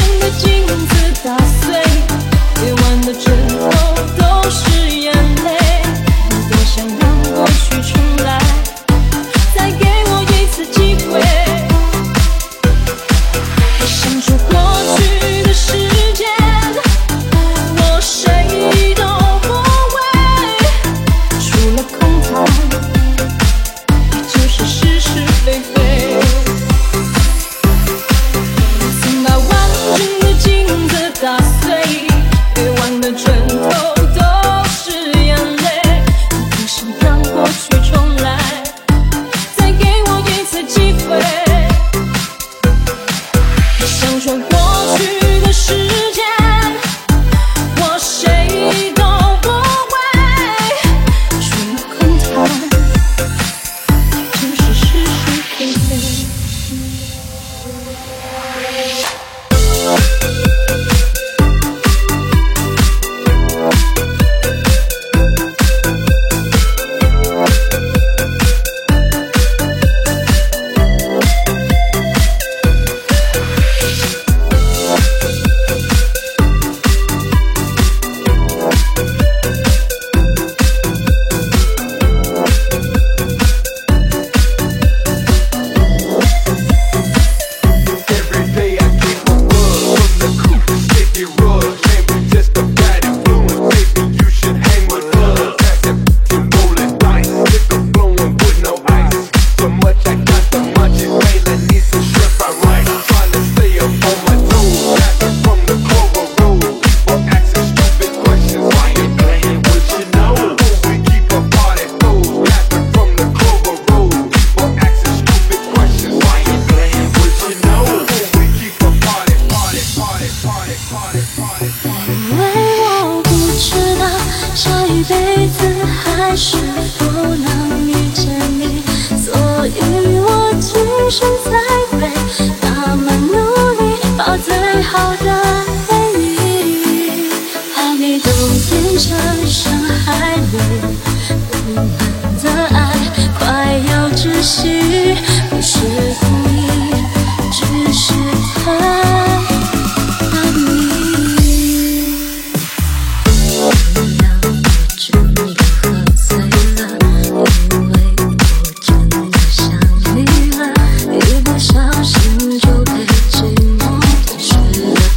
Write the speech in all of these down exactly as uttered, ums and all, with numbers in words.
一不小心就被寂寞吞噬了。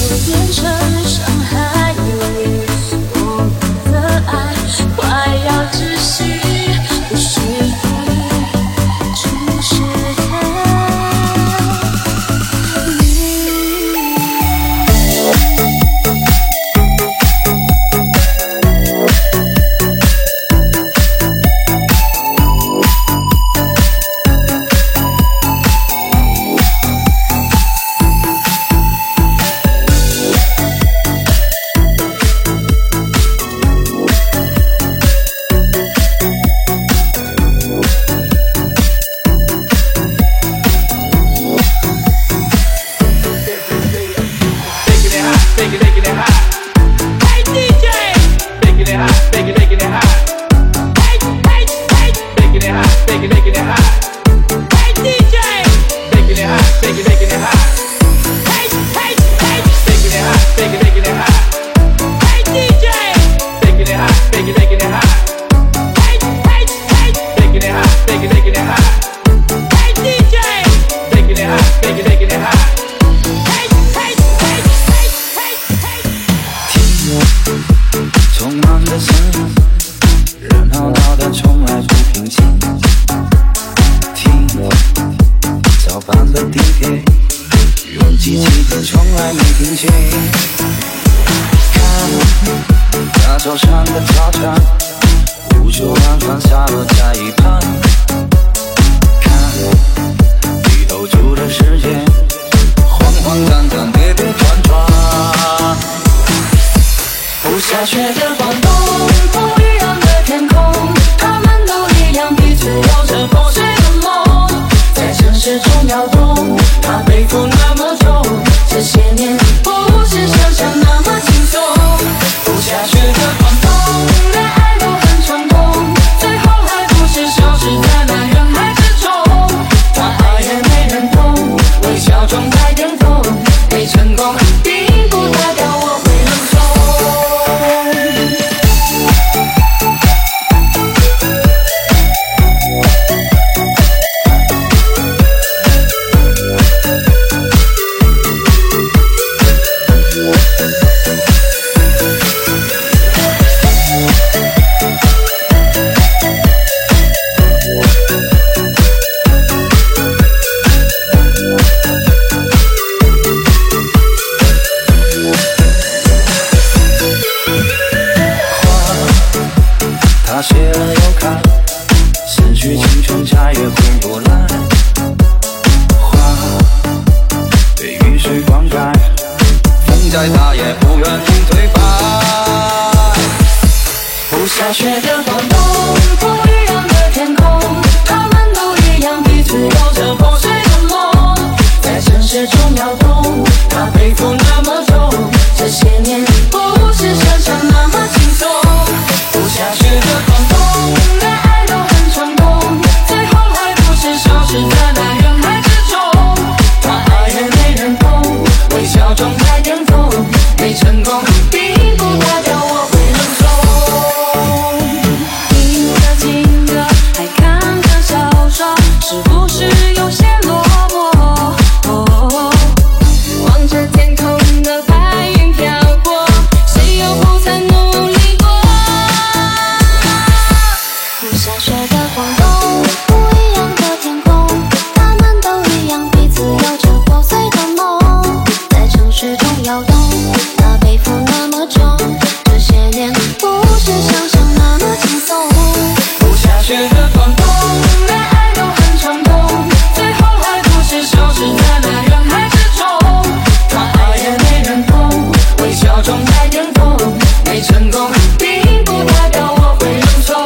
变成伤害你，我们的爱快要窒息，不是你，就是他。 匆忙的声音，热闹闹的从来不平静。听，早班的地铁，拥挤气氛从来没停歇。看，大操场的操场，无数浪花洒落在一旁。看，你兜住的世界，慌慌张张，跌跌撞撞。不下雪的广东，不一样的天空，他们都一样，彼此有着破碎的梦，在城市中摇动，他背负那么重，这些年不是想象那么轻松。不下雪的广东，连爱都很冲动，最后还不是消失在那人海之中。他爱也没人懂，微笑中带点痛，没成功并不代表我会认怂。他写了又看，失去青春再也回不来。花被雨水灌溉，风再大也不愿意推翻。不下雪的广东，不一样的天空，他们都一样，彼此有着破碎的梦，在城市中摇动，他背负那么重，这些年不是想象那么轻松。不下雪的广东，连爱都很冲动，最后还不是消失在那人海之中。他爱也没人懂，微笑中带点痛，没成功并不代表我会认怂。 听着情歌，还看着小说，是不是有些落寞？哦，望着天空的白云飘过，谁又不曾努力过？不下雪的广东，不一样的天空，他们都一样，彼此有着破碎的梦，在城市中摇动，他背负那么重，这些年不是想象那么轻松。 不下雪的广东，连爱都很冲动，最后还不是消失在那人海之中。他爱也没人懂，微笑中带点痛，没成功并不代表我会认怂。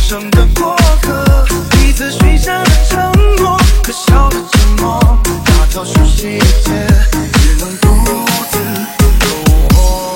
生的过客，彼此许下的承诺，可笑的沉默，那条熟悉的街，只能独自走过。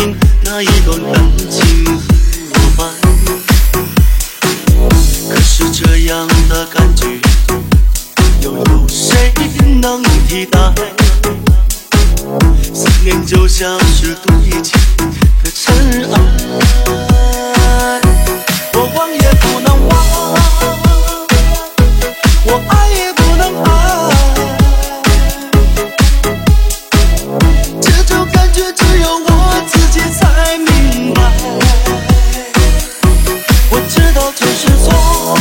定那一段感情落败。可是这样的感觉，又有谁能替代？思念就像是堆积的尘埃，我忘也不能忘，我爱也不能爱，这种感觉只有我自己才明白。我知道这是错，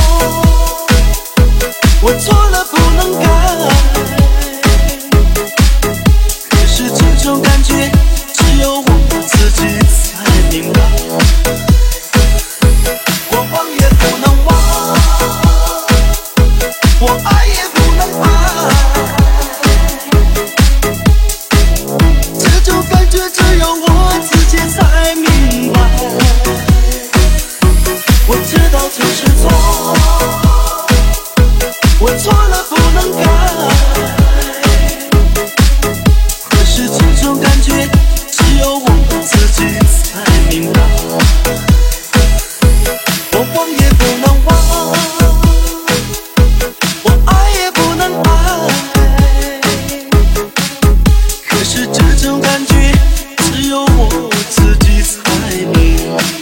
我错了不能改，可是这种感觉只有我自己才明白。我忘也不能忘，我爱也不能爱，这种感觉只有我自己才明白。我知道这是错，我错了不能改，可是这种感觉只有我自己才明白。我忘也不能忘，我爱也不能爱，可是这种感觉只有我自己才明白。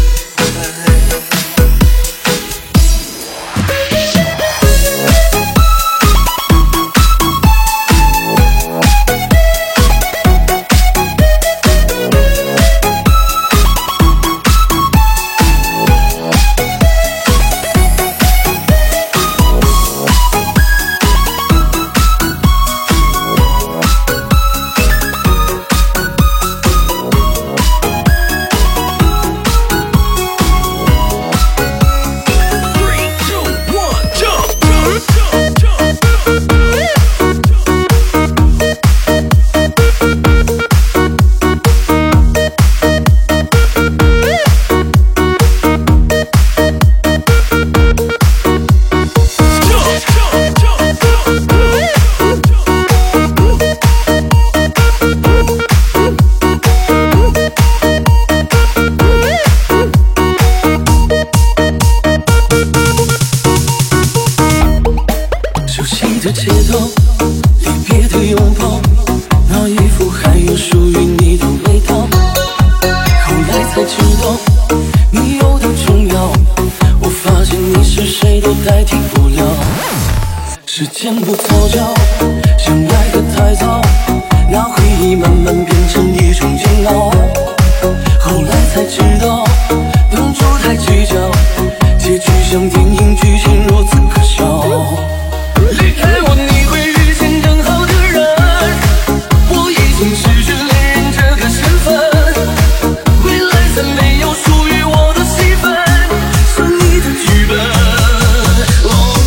街头离别的拥抱，那衣服还有属于你的味道。后来才知道你有多重要，我发现你是谁都代替不了。时间不错脚，相爱的太早，那回忆慢慢变成一种煎熬。后来才知道当初太计较，结局像电影剧情如此可笑。离开我你会遇见更好的人，我已经失去恋人这个身份，未来再没有属于我的戏份，像你的剧本。Oh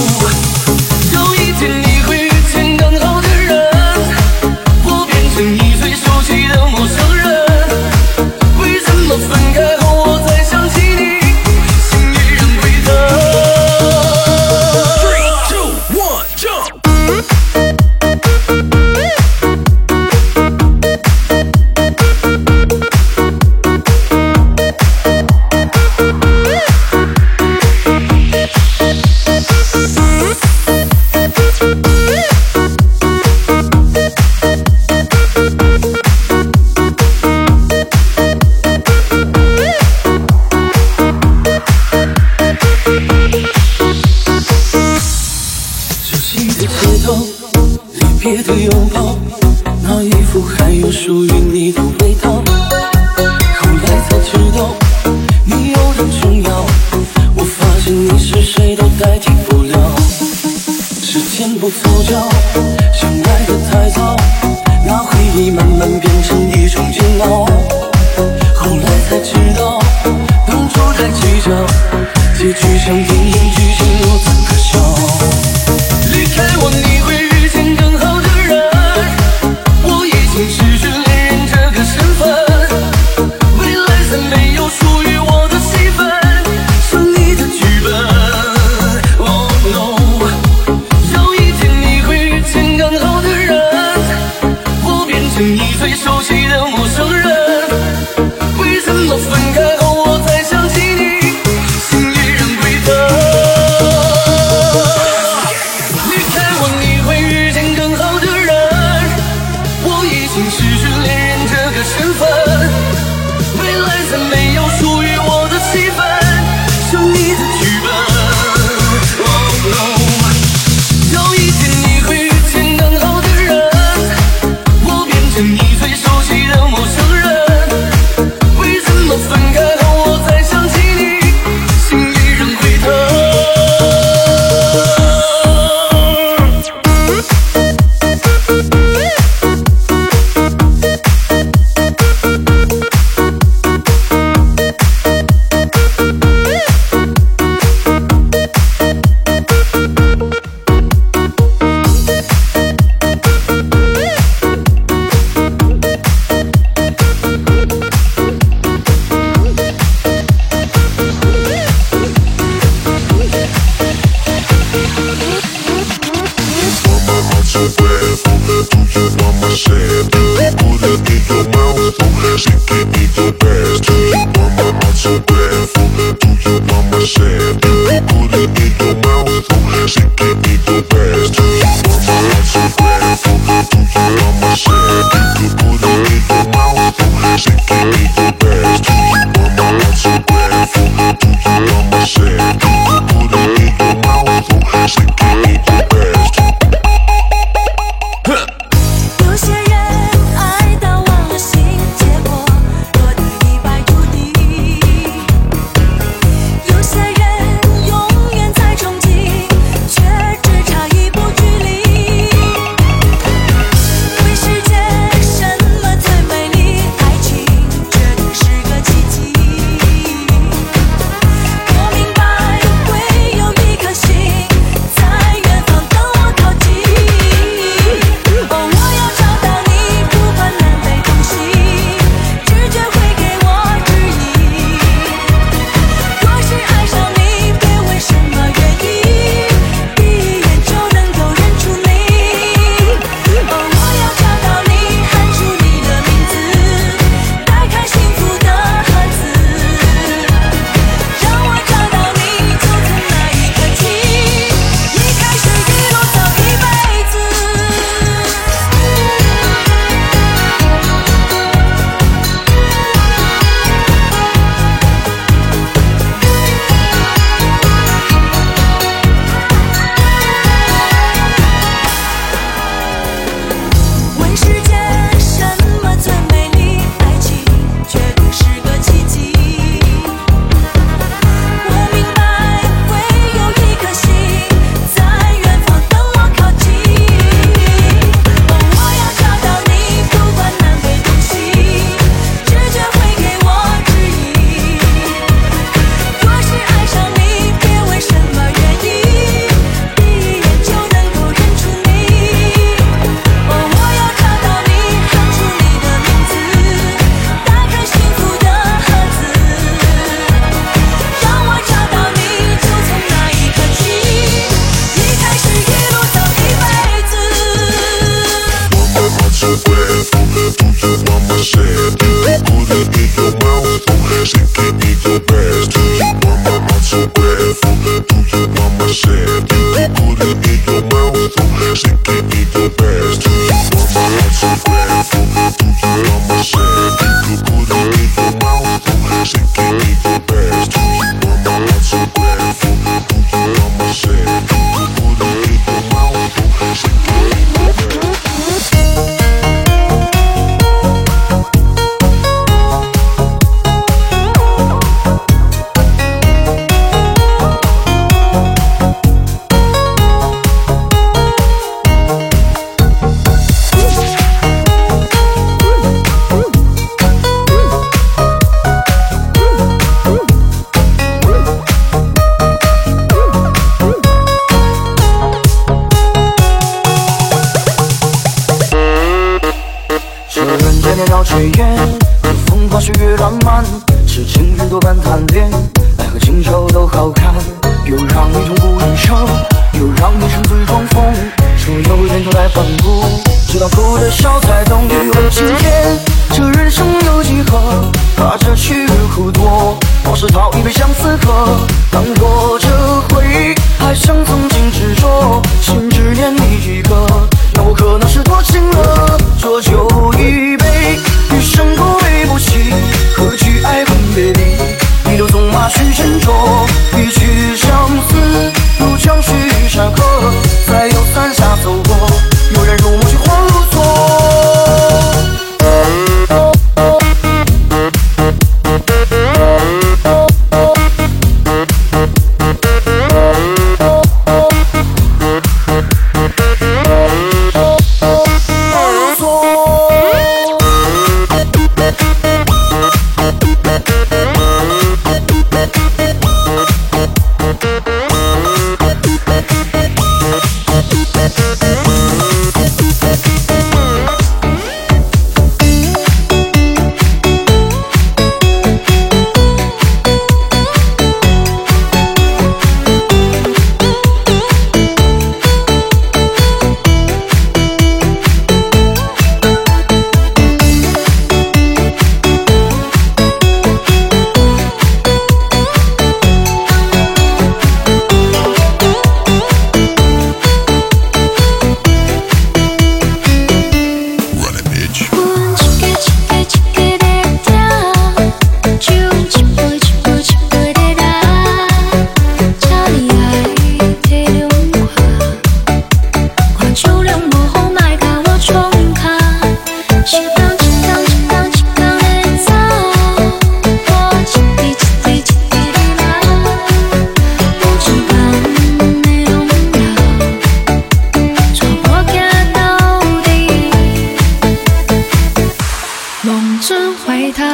no， 有一天你会遇见更好的人，我变成你最熟悉的陌生人，为什么分开后我才想起你，心依然归等。别的拥抱，那衣服还有属于你的味道。后来才知道你有多重要，我发现你是谁都代替不了。时间不凑巧，相爱的太早，那回忆慢慢变成一种煎熬。后来才知道当初太计较，结局像电影剧情如此可笑。离开我你会遇见更好的人，我已经失去恋人这个身份，未来再没有属于我的戏份，像你的剧本。Oh no， 有一天你会遇见更好的人，我变成你最熟悉的陌生人， 失去恋人这个身份，未来再没有属于我的戏份，是你的剧本。Oh no， 有一天你会遇见更好的人，我变成你最熟悉的陌生人。为什么分开后我再想起你，心依然会疼？ 炊烟，和风花雪月浪漫，痴情人多半贪恋，爱和情仇都好看，又让你痛不欲生，又让你沉醉装疯，所有人都来反顾，直到哭的笑才懂余味情甜。这人生有几何，怕这去日苦多，我是讨一杯相思喝，当我这回忆还像曾经执着，心只念你一个，那我可能是多情了，浊酒一杯直回头。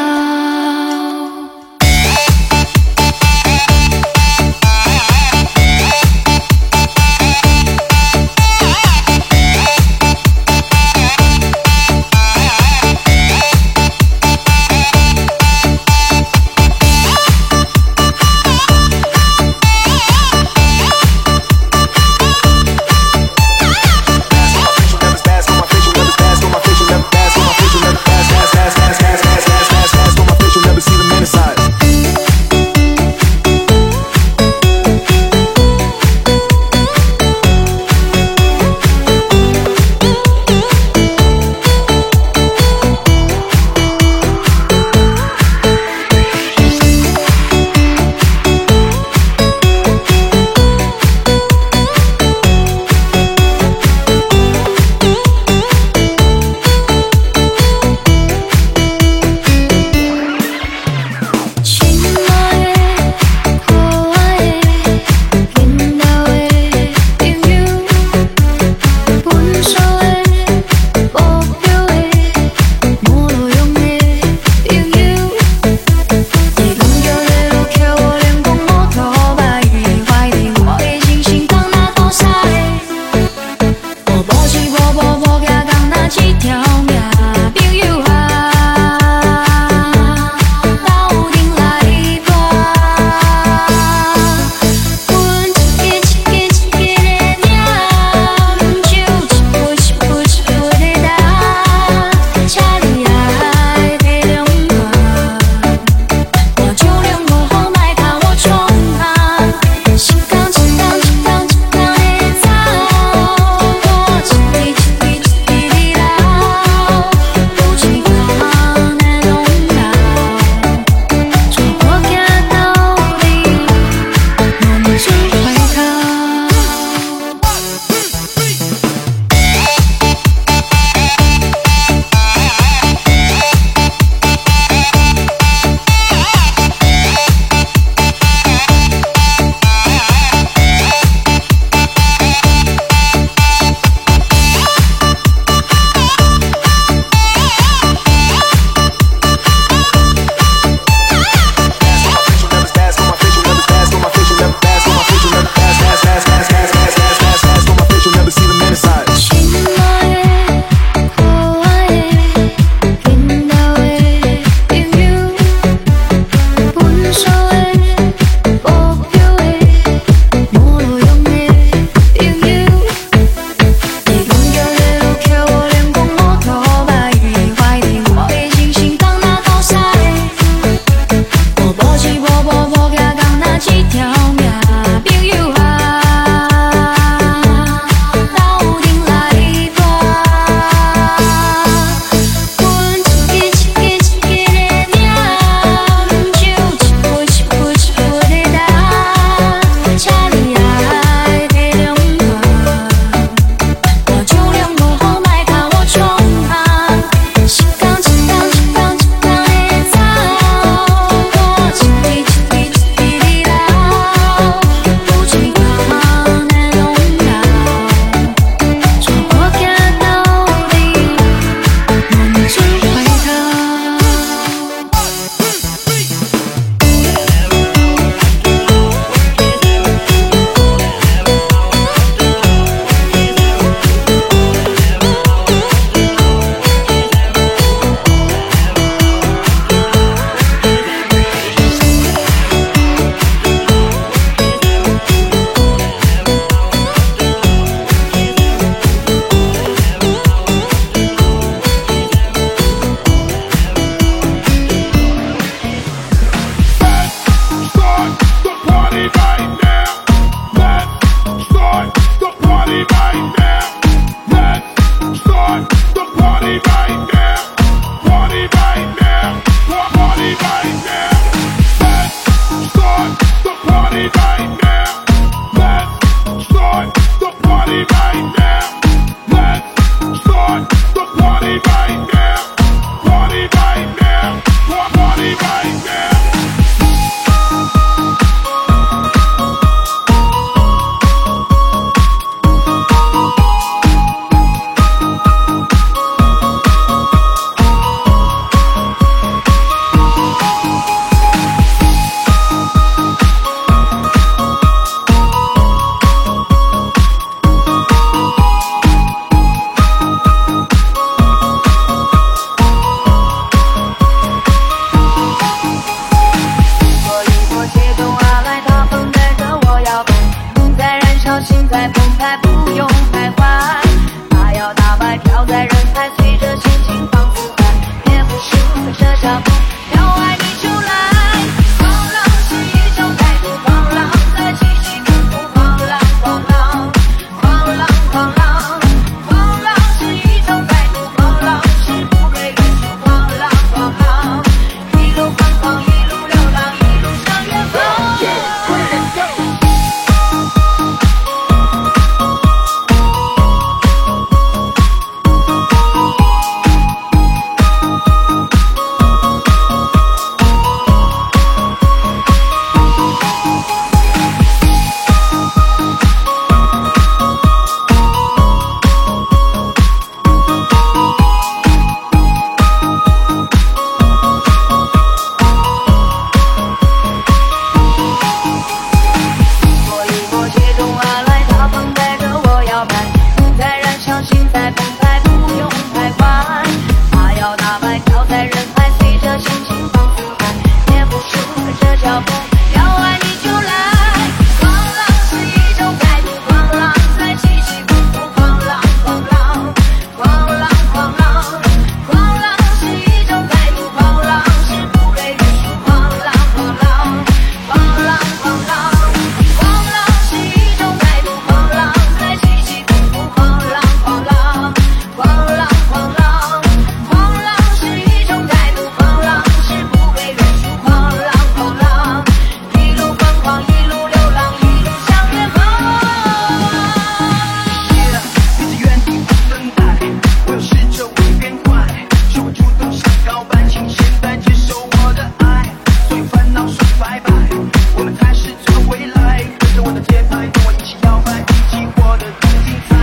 Never 想告白，请现在接受我的爱，所有烦恼说拜拜，我们才是最后未来。跟着我的节拍，跟我一起摇摆，一起活得更精彩。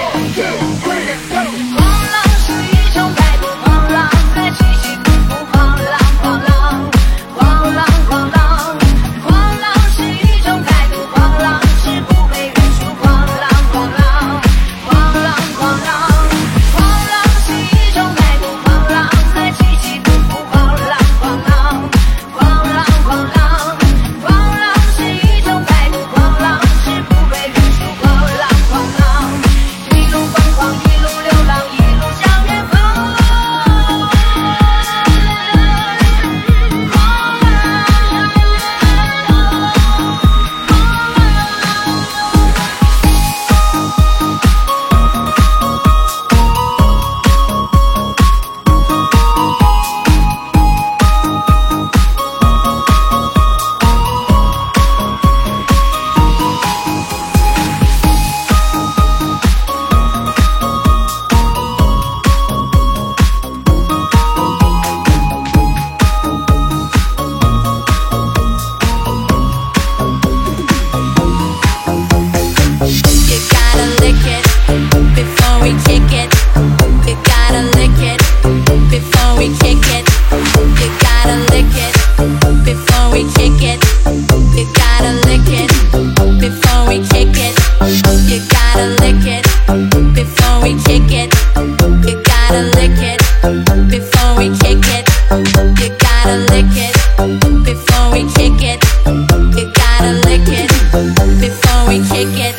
狂浪是一种态度，狂浪在起起伏伏，狂浪狂浪狂浪狂浪，狂浪是一种态度，狂浪是不被约束，狂浪狂浪狂浪狂浪，狂浪是一种态度，狂浪在起起伏伏，狂浪狂浪狂浪狂浪，狂浪是一种态度，狂浪是不被约束，狂浪狂浪，一路疯狂，一路流浪，一路向远方。You gotta lick it before we kick it. You gotta lick it before we kick it. You gotta lick it before we kick it. You gotta lick it before we kick it. You gotta lick it before we kick it. You gotta lick it before we kick it. You gotta lick it before we kick it. You gotta lick it before we kick it.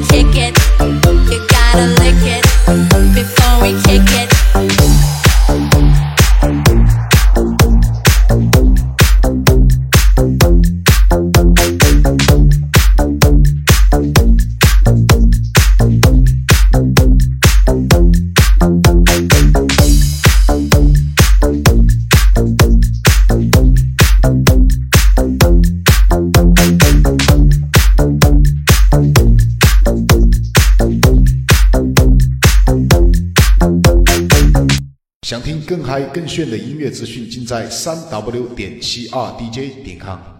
kick it. You gotta lick it before we kick it. 想听更嗨更炫的音乐资讯，尽在三 w 点七二 d j 点 com。